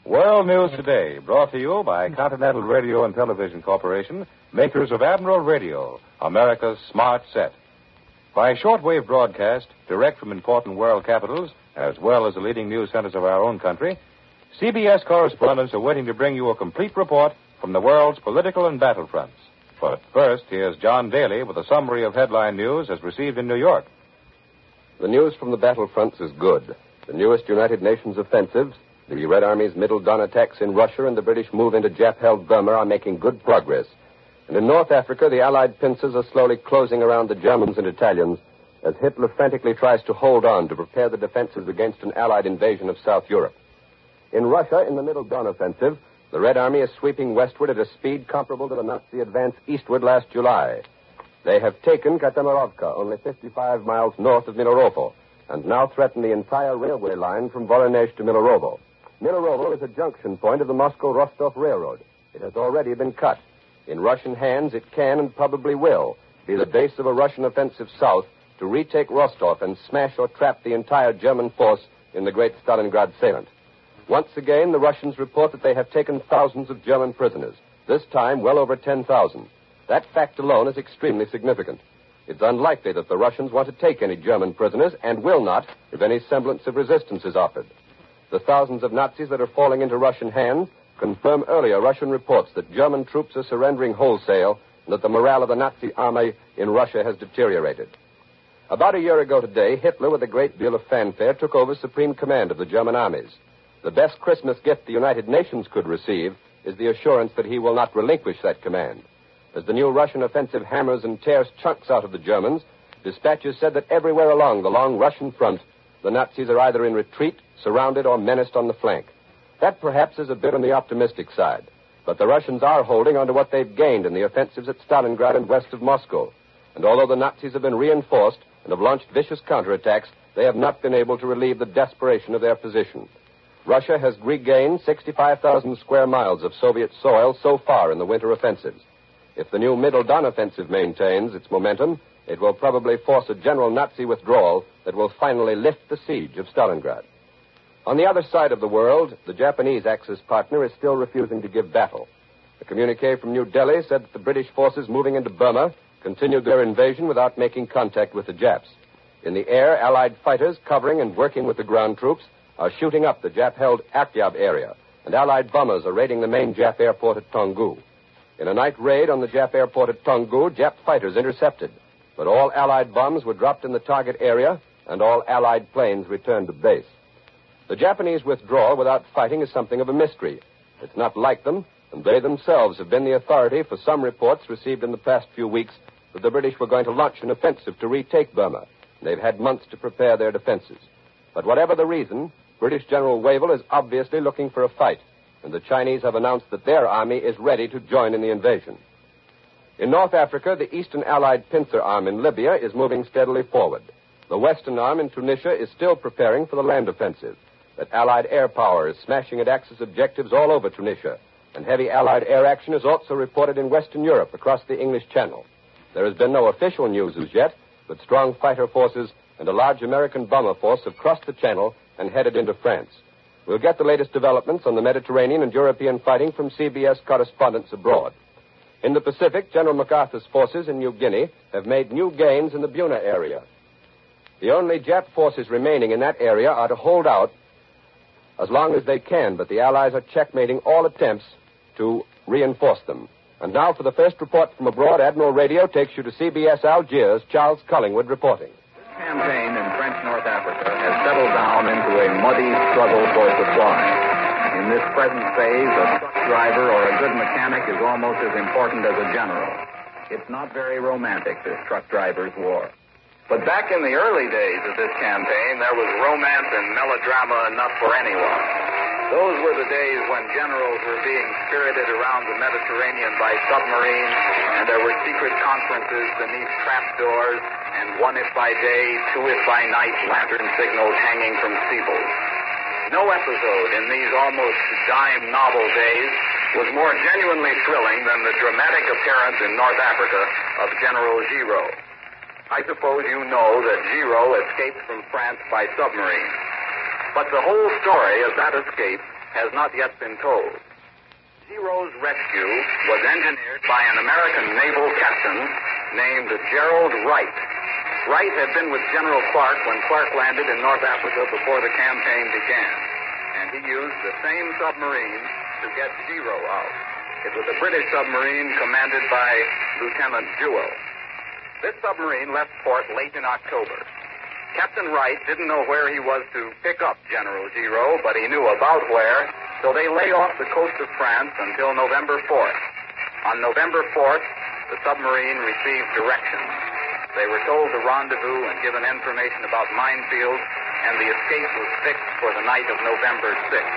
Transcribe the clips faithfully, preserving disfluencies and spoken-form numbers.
World News Today, brought to you by Continental Radio and Television Corporation, makers of Admiral Radio, America's smart set. By shortwave broadcast, direct from important world capitals, as well as the leading news centers of our own country, C B S correspondents are waiting to bring you a complete report from the world's political and battlefronts. But first, here's John Daly with a summary of headline news as received in New York. The news from the battlefronts is good. The newest United Nations offensives, the Red Army's Middle Don attacks in Russia, and the British move into Jap-held Burma are making good progress. And in North Africa, the Allied pincers are slowly closing around the Germans and Italians as Hitler frantically tries to hold on to prepare the defenses against an Allied invasion of South Europe. In Russia, in the Middle Don offensive, the Red Army is sweeping westward at a speed comparable to the Nazi advance eastward last July. They have taken Katamarovka, only fifty-five miles north of Milerovo, and now threaten the entire railway line from Voronezh to Milerovo. Milerovo is a junction point of the Moscow-Rostov Railroad. It has already been cut. In Russian hands, it can and probably will be the base of a Russian offensive south to retake Rostov and smash or trap the entire German force in the great Stalingrad salient. Once again, the Russians report that they have taken thousands of German prisoners, this time well over ten thousand. That fact alone is extremely significant. It's unlikely that the Russians want to take any German prisoners and will not if any semblance of resistance is offered. The thousands of Nazis that are falling into Russian hands confirm earlier Russian reports that German troops are surrendering wholesale and that the morale of the Nazi army in Russia has deteriorated. About a year ago today, Hitler, with a great deal of fanfare, took over supreme command of the German armies. The best Christmas gift the United Nations could receive is the assurance that he will not relinquish that command. As the new Russian offensive hammers and tears chunks out of the Germans, dispatches said that everywhere along the long Russian front, the Nazis are either in retreat, surrounded, or menaced on the flank. That perhaps is a bit on the optimistic side. But the Russians are holding on to what they've gained in the offensives at Stalingrad and west of Moscow. And although the Nazis have been reinforced and have launched vicious counterattacks, they have not been able to relieve the desperation of their position. Russia has regained sixty-five thousand square miles of Soviet soil so far in the winter offensives. If the new Middle Don offensive maintains its momentum, it will probably force a general Nazi withdrawal that will finally lift the siege of Stalingrad. On the other side of the world, the Japanese Axis partner is still refusing to give battle. A communique from New Delhi said that the British forces moving into Burma continued their invasion without making contact with the Japs. In the air, Allied fighters covering and working with the ground troops are shooting up the Jap-held Akyab area, and Allied bombers are raiding the main Jap airport at Toungoo. In a night raid on the Jap airport at Toungoo, Jap fighters intercepted, but all Allied bombs were dropped in the target area, and all Allied planes returned to base. The Japanese withdrawal without fighting is something of a mystery. It's not like them, and they themselves have been the authority for some reports received in the past few weeks that the British were going to launch an offensive to retake Burma. They've had months to prepare their defenses. But whatever the reason, British General Wavell is obviously looking for a fight, and the Chinese have announced that their army is ready to join in the invasion. In North Africa, the Eastern Allied pincer arm in Libya is moving steadily forward. The Western arm in Tunisia is still preparing for the land offensive. But Allied air power is smashing at Axis objectives all over Tunisia, and heavy Allied air action is also reported in Western Europe across the English Channel. There has been no official news as yet, but strong fighter forces and a large American bomber force have crossed the Channel and headed into France. We'll get the latest developments on the Mediterranean and European fighting from C B S correspondents abroad. In the Pacific, General MacArthur's forces in New Guinea have made new gains in the Buna area. The only Jap forces remaining in that area are to hold out as long as they can, but the Allies are checkmating all attempts to reinforce them. And now for the first report from abroad, Admiral Radio takes you to C B S Algiers, Charles Collingwood reporting. This campaign in French North Africa has settled down into a muddy struggle for supply. In this present phase, a truck driver or a good mechanic is almost as important as a general. It's not very romantic, this truck driver's war. But back in the early days of this campaign, there was romance and melodrama enough for anyone. Those were the days when generals were being spirited around the Mediterranean by submarine, and there were secret conferences beneath trapdoors, and one if by day, two if by night lantern signals hanging from steeples. No episode in these almost dime novel days was more genuinely thrilling than the dramatic appearance in North Africa of General Giraud. I suppose you know that Giraud escaped from France by submarine. But the whole story of that escape has not yet been told. Zero's rescue was engineered by an American naval captain named Gerald Wright. Wright had been with General Clark when Clark landed in North Africa before the campaign began, and he used the same submarine to get Zero out. It was a British submarine commanded by Lieutenant Jewell. This submarine left port late in October. Captain Wright didn't know where he was to pick up General Zero, but he knew about where, so they lay off the coast of France until November fourth. On November fourth, the submarine received directions. They were told to rendezvous and given information about minefields, and the escape was fixed for the night of November sixth.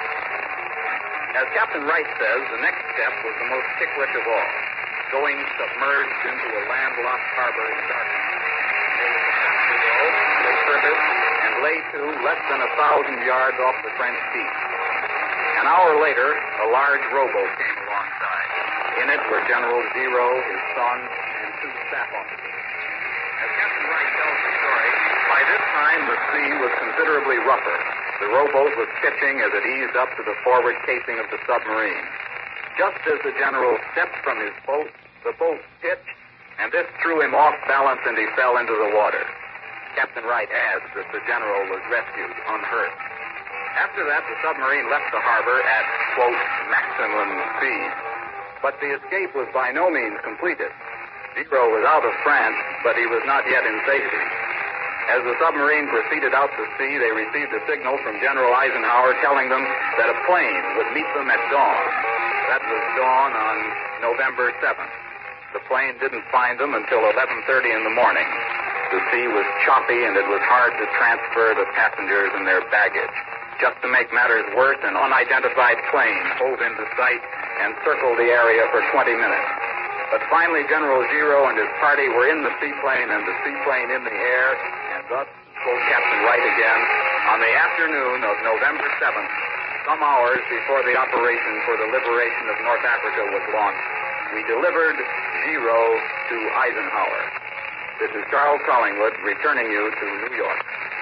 As Captain Wright says, the next step was the most ticklish of all, going submerged into a landlocked harbor in darkness. They were supposed to go, lay purpose, and lay to less than a thousand yards off the French beach. An hour later, a large rowboat came alongside. In it were General Zero, his son, and two staff officers. As Captain Wright tells the story, by this time the sea was considerably rougher. The rowboat was pitching as it eased up to the forward casing of the submarine. Just as the general stepped from his boat, the boat pitched, and this threw him off balance and he fell into the water. Captain Wright adds that the general was rescued unhurt. After that, the submarine left the harbor at, quote, maximum speed. But the escape was by no means completed. Zero was out of France, but he was not yet in safety. As the submarine proceeded out to sea, they received a signal from General Eisenhower telling them that a plane would meet them at dawn. That was dawn on November seventh. The plane didn't find them until eleven thirty in the morning. The sea was choppy, and it was hard to transfer the passengers and their baggage. Just to make matters worse, an unidentified plane hove into sight and circled the area for twenty minutes. But finally, General Zero and his party were in the seaplane and the seaplane in the air, and thus, quote Captain Wright again, on the afternoon of November seventh, some hours before the operation for the liberation of North Africa was launched, we delivered Zero to Eisenhower. This is Charles Collingwood returning you to New York.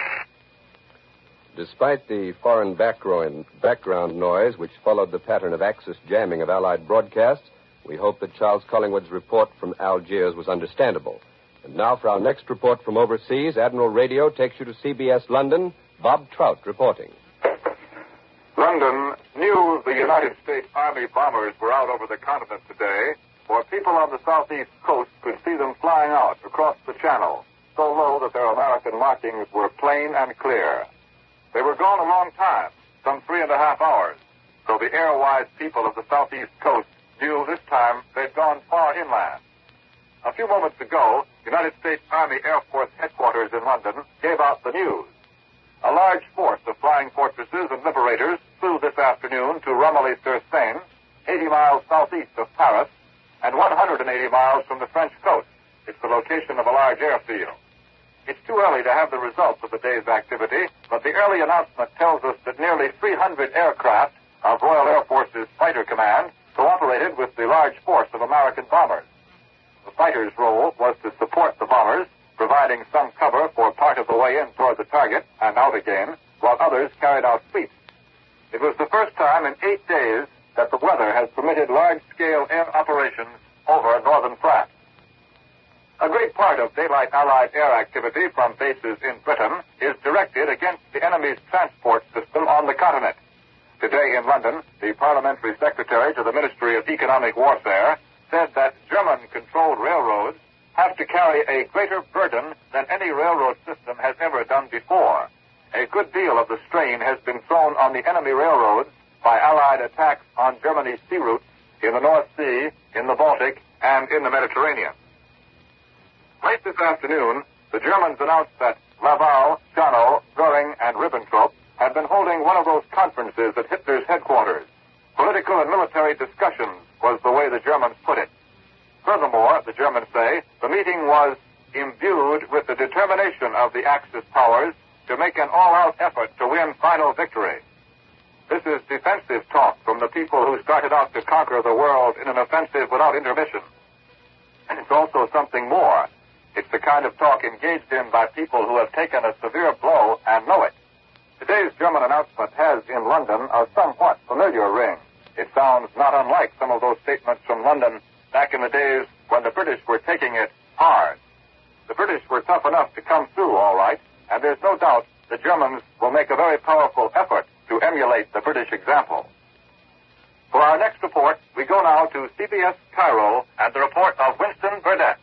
Despite the foreign background, background noise which followed the pattern of Axis jamming of Allied broadcasts, we hope that Charles Collingwood's report from Algiers was understandable. And now for our next report from overseas, Admiral Radio takes you to C B S London. Bob Trout reporting. London, news the United States Army bombers were out over the continent today, for people on the southeast coast could see them flying out across the channel, so low that their American markings were plain and clear. They were gone a long time, some three and a half hours, so the air-wise people of the southeast coast knew this time they'd gone far inland. A few moments ago, United States Army Air Force headquarters in London gave out the news. A large force of flying fortresses and liberators flew this afternoon to Romilly-sur-Seine, eighty miles southeast of Paris, and one hundred eighty miles from the French coast. It's the location of a large airfield. It's too early to have the results of the day's activity, but the early announcement tells us that nearly three hundred aircraft of Royal Air Force's Fighter Command cooperated with the large force of American bombers. The fighters' role was to support the bombers, providing some cover for part of the way in toward the target and out again, while others carried out sweeps. It was the first time in eight days that the weather has permitted large-scale air operations over northern France. A great part of daylight Allied air activity from bases in Britain is directed against the enemy's transport system on the continent. Today in London, the parliamentary secretary to the Ministry of Economic Warfare said that German-controlled railroads have to carry a greater burden than any railroad system has ever done before. A good deal of the strain has been thrown on the enemy railroads by Allied attacks on Germany's sea routes in the North Sea, in the Baltic, and in the Mediterranean. Late this afternoon, the Germans announced that Laval, Schanow, Goering, and Ribbentrop had been holding one of those conferences at Hitler's headquarters. Political and military discussions was the way the Germans put it. Furthermore, the Germans say, the meeting was imbued with the determination of the Axis powers to make an all-out effort to win final victory. This is defensive talk from the people who started out to conquer the world in an offensive without intermission. And it's also something more. It's the kind of talk engaged in by people who have taken a severe blow and know it. Today's German announcement has in London a somewhat familiar ring. It sounds not unlike some of those statements from London back in the days when the British were taking it hard. The British were tough enough to come through all right, and there's no doubt the Germans will make a very powerful effort to emulate the British example. For our next report, we go now to C B S Cairo and the report of Winston Burdett.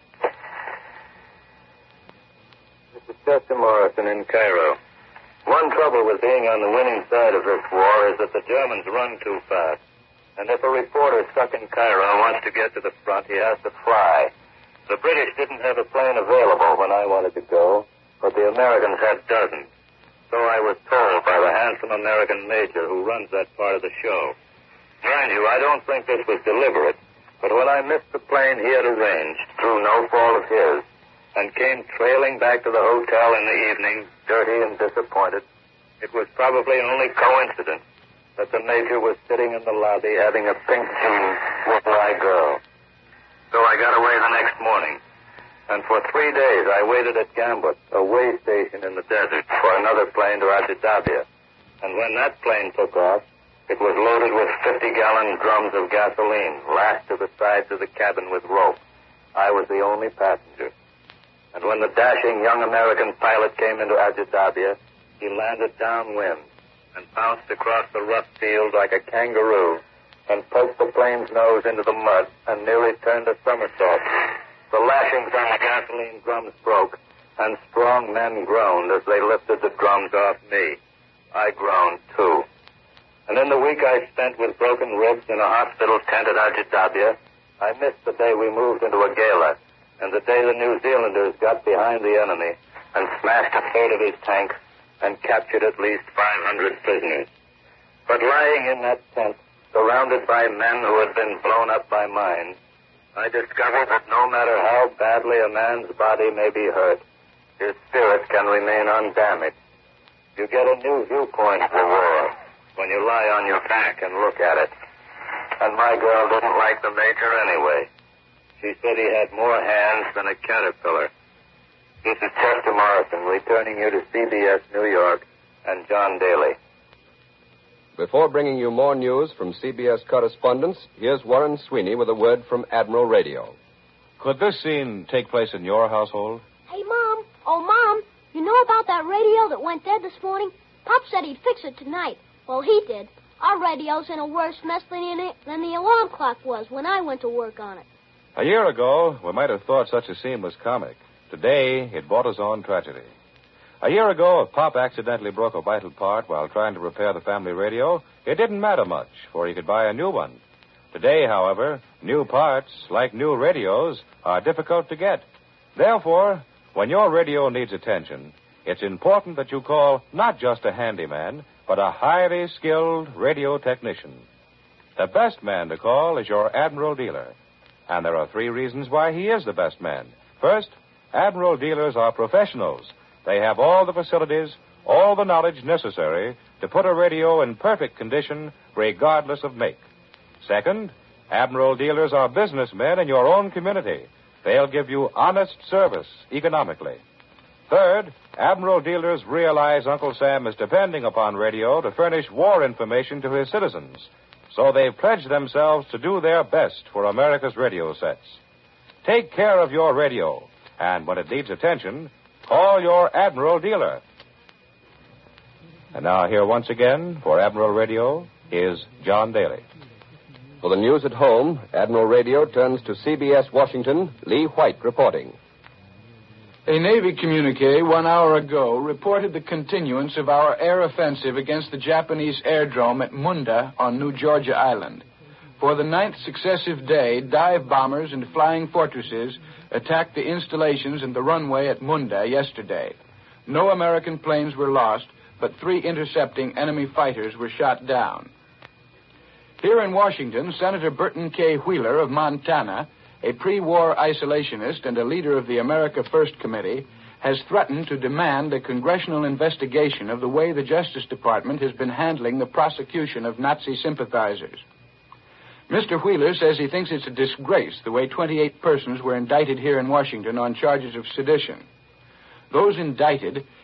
This is Chester Morrison in Cairo. One trouble with being on the winning side of this war is that the Germans run too fast. And if a reporter stuck in Cairo wants to get to the front, he has to fly. The British didn't have a plane available when I wanted to go, but the Americans had dozens. So I was told by the handsome American major who runs that part of the show. Mind you, I don't think this was deliberate, but when I missed the plane he had arranged, through no fault of his, and came trailing back to the hotel in the evening, dirty and disappointed, it was probably only coincidence that the major was sitting in the lobby having a pink tea with my girl. So I got away the next morning. And for three days I waited at Gambut, a way station in the desert, for another plane to Abu Dhabi. And when that plane took off, it was loaded with fifty-gallon drums of gasoline, lashed to the sides of the cabin with rope. I was the only passenger. And when the dashing young American pilot came into Abu Dhabi, he landed downwind and bounced across the rough field like a kangaroo and poked the plane's nose into the mud and nearly turned a somersault. The lashings on the gasoline drums broke, and strong men groaned as they lifted the drums off me. I groaned, too. And in the week I spent with broken ribs in a hospital tent at Abu Dhabi, I missed the day we moved into a gala, and the day the New Zealanders got behind the enemy and smashed a third of his tanks and captured at least five hundred prisoners. But lying in that tent, surrounded by men who had been blown up by mines, I discovered that no matter how badly a man's body may be hurt, his spirit can remain undamaged. You get a new viewpoint of the war when you lie on your back and look at it. And my girl didn't like the major anyway. She said he had more hands than a caterpillar. This is Chester Morrison, returning you to C B S New York and John Daly. Before bringing you more news from C B S correspondents, here's Warren Sweeney with a word from Admiral Radio. Could this scene take place in your household? Hey, Mom. Oh, Mom, you know about that radio that went dead this morning? Pop said he'd fix it tonight. Well, he did. Our radio's in a worse mess than the, than the alarm clock was when I went to work on it. A year ago, we might have thought such a scene was comic. Today, it brought us on tragedy. A year ago, if Pop accidentally broke a vital part while trying to repair the family radio, it didn't matter much, for he could buy a new one. Today, however, new parts, like new radios, are difficult to get. Therefore, when your radio needs attention, it's important that you call not just a handyman, but a highly skilled radio technician. The best man to call is your Admiral dealer. And there are three reasons why he is the best man. First, Admiral dealers are professionals. They have all the facilities, all the knowledge necessary to put a radio in perfect condition, regardless of make. Second, Admiral dealers are businessmen in your own community. They'll give you honest service economically. Third, Admiral dealers realize Uncle Sam is depending upon radio to furnish war information to his citizens. So they've pledged themselves to do their best for America's radio sets. Take care of your radio, and when it needs attention, call your Admiral dealer. And now here once again for Admiral Radio is John Daly. For the news at home, Admiral Radio turns to C B S Washington, Lee White reporting. A Navy communique one hour ago reported the continuance of our air offensive against the Japanese airdrome at Munda on New Georgia Island. For the ninth successive day, dive bombers and flying fortresses attacked the installations and the runway at Munda yesterday. No American planes were lost, but three intercepting enemy fighters were shot down. Here in Washington, Senator Burton K. Wheeler of Montana, a pre-war isolationist and a leader of the America First Committee, has threatened to demand a congressional investigation of the way the Justice Department has been handling the prosecution of Nazi sympathizers. Mister Wheeler says he thinks it's a disgrace the way twenty-eight persons were indicted here in Washington on charges of sedition. Those indicted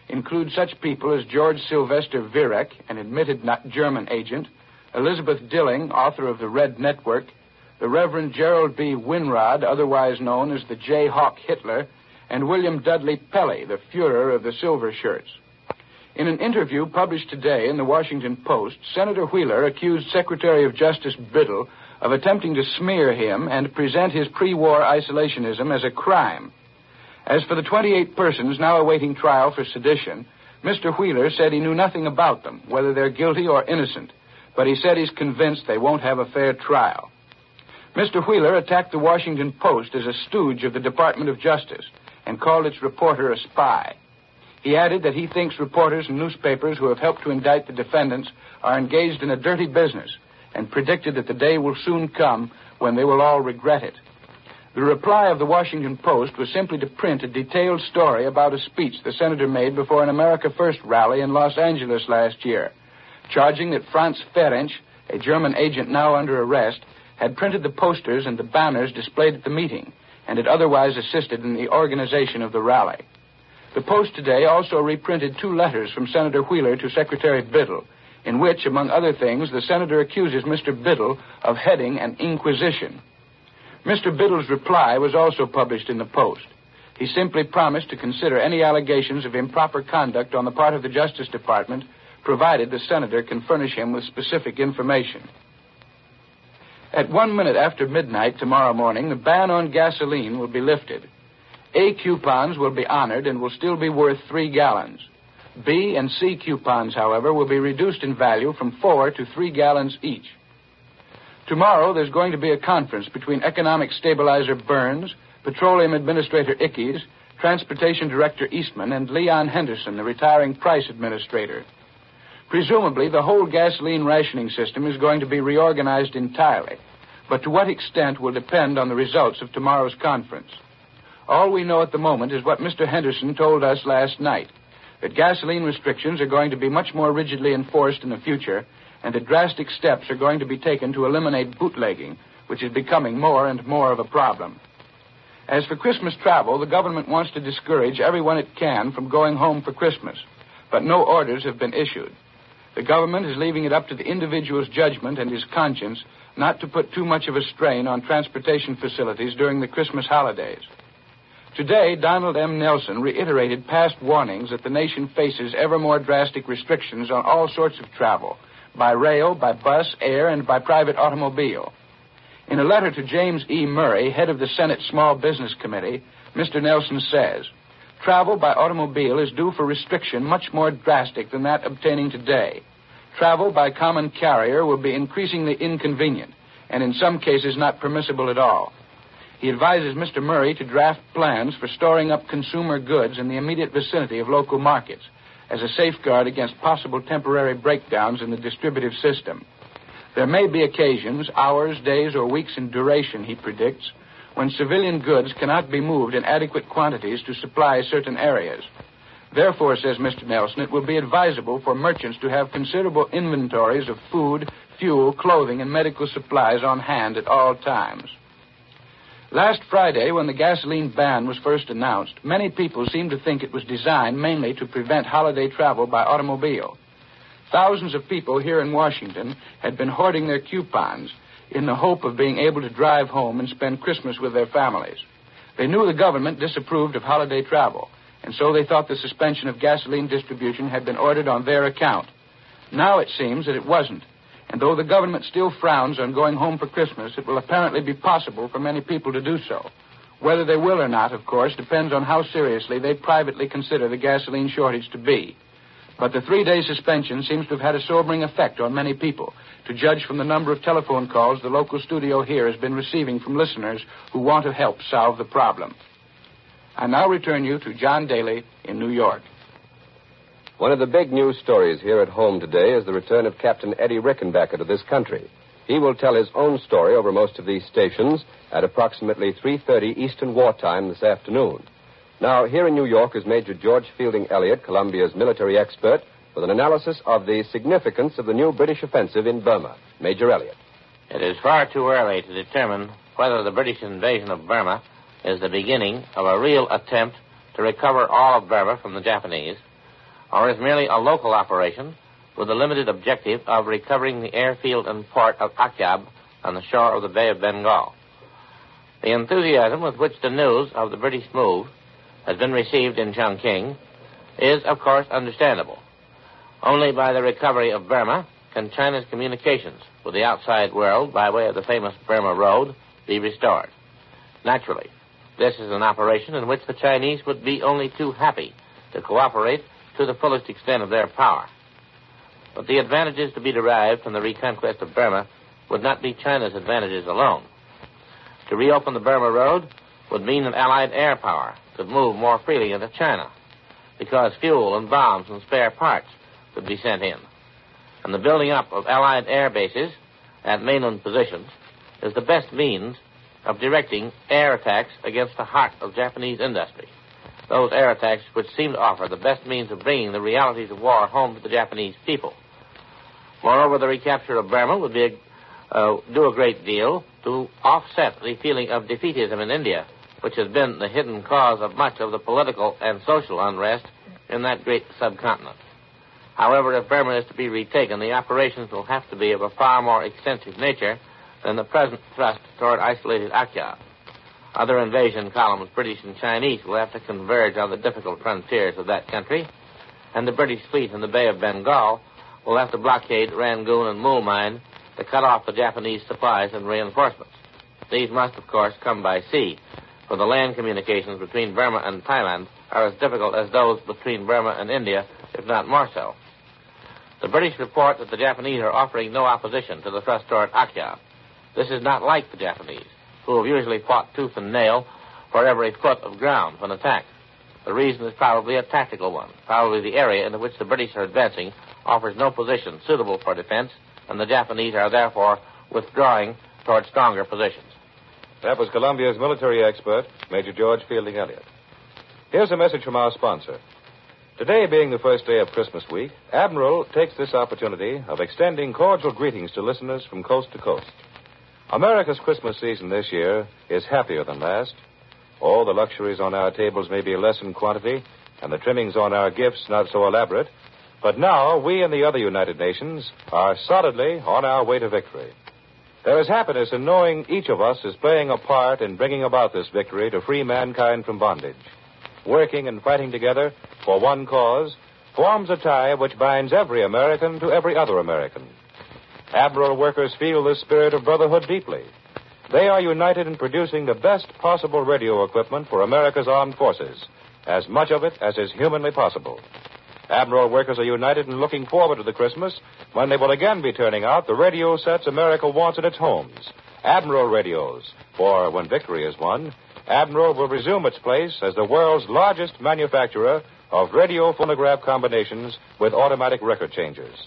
include such people as George Sylvester Virek, an admitted German agent, Elizabeth Dilling, author of The Red Network, the Reverend Gerald B. Winrod, otherwise known as the Jayhawk Hitler, and William Dudley Pelley, the Fuhrer of the Silver Shirts. In an interview published today in the Washington Post, Senator Wheeler accused Secretary of Justice Biddle of attempting to smear him and present his pre-war isolationism as a crime. As for the twenty-eight persons now awaiting trial for sedition, Mister Wheeler said he knew nothing about them, whether they're guilty or innocent, but he said he's convinced they won't have a fair trial. Mister Wheeler attacked the Washington Post as a stooge of the Department of Justice and called its reporter a spy. He added that he thinks reporters and newspapers who have helped to indict the defendants are engaged in a dirty business and predicted that the day will soon come when they will all regret it. The reply of the Washington Post was simply to print a detailed story about a speech the senator made before an America First rally in Los Angeles last year, charging that Franz Ferenc, a German agent now under arrest, had printed the posters and the banners displayed at the meeting and had otherwise assisted in the organization of the rally. The Post today also reprinted two letters from Senator Wheeler to Secretary Biddle, in which, among other things, the senator accuses Mister Biddle of heading an inquisition. Mister Biddle's reply was also published in the Post. He simply promised to consider any allegations of improper conduct on the part of the Justice Department, provided the senator can furnish him with specific information. At one minute after midnight tomorrow morning, the ban on gasoline will be lifted. A coupons will be honored and will still be worth three gallons. B and C coupons, however, will be reduced in value from four to three gallons each. Tomorrow, there's going to be a conference between Economic Stabilizer Burns, Petroleum Administrator Ickes, Transportation Director Eastman, and Leon Henderson, the retiring Price Administrator. Presumably, the whole gasoline rationing system is going to be reorganized entirely, but to what extent will depend on the results of tomorrow's conference. All we know at the moment is what Mister Henderson told us last night, that gasoline restrictions are going to be much more rigidly enforced in the future, and that drastic steps are going to be taken to eliminate bootlegging, which is becoming more and more of a problem. As for Christmas travel, the government wants to discourage everyone it can from going home for Christmas, but no orders have been issued. The government is leaving it up to the individual's judgment and his conscience not to put too much of a strain on transportation facilities during the Christmas holidays. Today, Donald M. Nelson reiterated past warnings that the nation faces ever more drastic restrictions on all sorts of travel, by rail, by bus, air, and by private automobile. In a letter to James E. Murray, head of the Senate Small Business Committee, Mister Nelson says, travel by automobile is due for restriction much more drastic than that obtaining today. Travel by common carrier will be increasingly inconvenient, and in some cases not permissible at all. He advises Mister Murray to draft plans for storing up consumer goods in the immediate vicinity of local markets as a safeguard against possible temporary breakdowns in the distributive system. There may be occasions, hours, days, or weeks in duration, he predicts, when civilian goods cannot be moved in adequate quantities to supply certain areas. Therefore, says Mister Nelson, it will be advisable for merchants to have considerable inventories of food, fuel, clothing, and medical supplies on hand at all times. Last Friday, when the gasoline ban was first announced, many people seemed to think it was designed mainly to prevent holiday travel by automobile. Thousands of people here in Washington had been hoarding their coupons in the hope of being able to drive home and spend Christmas with their families. They knew the government disapproved of holiday travel, and so they thought the suspension of gasoline distribution had been ordered on their account. Now it seems that it wasn't. And though the government still frowns on going home for Christmas, it will apparently be possible for many people to do so. Whether they will or not, of course, depends on how seriously they privately consider the gasoline shortage to be. But the three-day suspension seems to have had a sobering effect on many people, to judge from the number of telephone calls the local studio here has been receiving from listeners who want to help solve the problem. I now return you to John Daly in New York. One of the big news stories here at home today is the return of Captain Eddie Rickenbacker to this country. He will tell his own story over most of these stations at approximately three thirty Eastern Wartime this afternoon. Now, here in New York is Major George Fielding Elliott, Columbia's military expert, with an analysis of the significance of the new British offensive in Burma. Major Elliott. It is far too early to determine whether the British invasion of Burma is the beginning of a real attempt to recover all of Burma from the Japanese, or is merely a local operation with the limited objective of recovering the airfield and port of Akyab on the shore of the Bay of Bengal. The enthusiasm with which the news of the British move has been received in Chongqing is, of course, understandable. Only by the recovery of Burma can China's communications with the outside world by way of the famous Burma Road be restored. Naturally, this is an operation in which the Chinese would be only too happy to cooperate to the fullest extent of their power. But the advantages to be derived from the reconquest of Burma would not be China's advantages alone. To reopen the Burma Road would mean that Allied air power could move more freely into China, because fuel and bombs and spare parts could be sent in. And the building up of Allied air bases at mainland positions is the best means of directing air attacks against the heart of Japanese industry, those air attacks which seem to offer the best means of bringing the realities of war home to the Japanese people. Moreover, the recapture of Burma would be a, uh, do a great deal to offset the feeling of defeatism in India, which has been the hidden cause of much of the political and social unrest in that great subcontinent. However, if Burma is to be retaken, the operations will have to be of a far more extensive nature than the present thrust toward isolated Akyab. Other invasion columns, British and Chinese, will have to converge on the difficult frontiers of that country, and the British fleet in the Bay of Bengal will have to blockade Rangoon and Mulmine to cut off the Japanese supplies and reinforcements. These must, of course, come by sea, for the land communications between Burma and Thailand are as difficult as those between Burma and India, if not more so. The British report that the Japanese are offering no opposition to the thrust toward Akyab. This is not like the Japanese, who have usually fought tooth and nail for every foot of ground when attacked. The reason is probably a tactical one. Probably the area into which the British are advancing offers no position suitable for defense, and the Japanese are therefore withdrawing toward stronger positions. That was Columbia's military expert, Major George Fielding Elliott. Here's a message from our sponsor. Today being the first day of Christmas week, Admiral takes this opportunity of extending cordial greetings to listeners from coast to coast. America's Christmas season this year is happier than last. All the luxuries on our tables may be less in quantity, and the trimmings on our gifts not so elaborate, but now we and the other United Nations are solidly on our way to victory. There is happiness in knowing each of us is playing a part in bringing about this victory to free mankind from bondage. Working and fighting together for one cause forms a tie which binds every American to every other American. Admiral workers feel this spirit of brotherhood deeply. They are united in producing the best possible radio equipment for America's armed forces, as much of it as is humanly possible. Admiral workers are united in looking forward to the Christmas when they will again be turning out the radio sets America wants in its homes, Admiral radios, for when victory is won, Admiral will resume its place as the world's largest manufacturer of radio phonograph combinations with automatic record changers.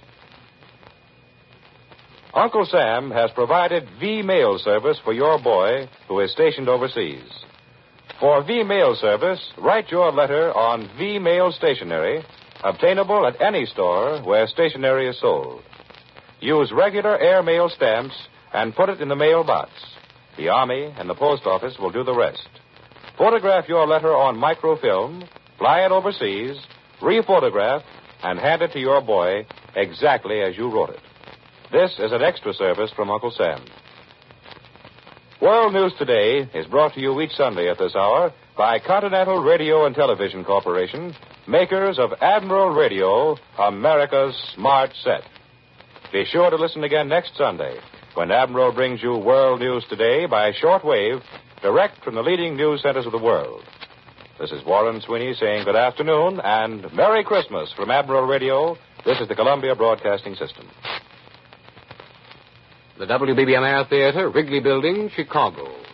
Uncle Sam has provided V-mail service for your boy who is stationed overseas. For V-mail service, write your letter on V-mail stationery, obtainable at any store where stationery is sold. Use regular airmail stamps and put it in the mail box. The Army and the Post Office will do the rest. Photograph your letter on microfilm, fly it overseas, rephotograph, and hand it to your boy exactly as you wrote it. This is an extra service from Uncle Sam. World News Today is brought to you each Sunday at this hour by Continental Radio and Television Corporation, makers of Admiral Radio, America's smart set. Be sure to listen again next Sunday when Admiral brings you World News Today by shortwave, direct from the leading news centers of the world. This is Warren Sweeney saying good afternoon and Merry Christmas from Admiral Radio. This is the Columbia Broadcasting System. The W B B M Air Theater, Wrigley Building, Chicago.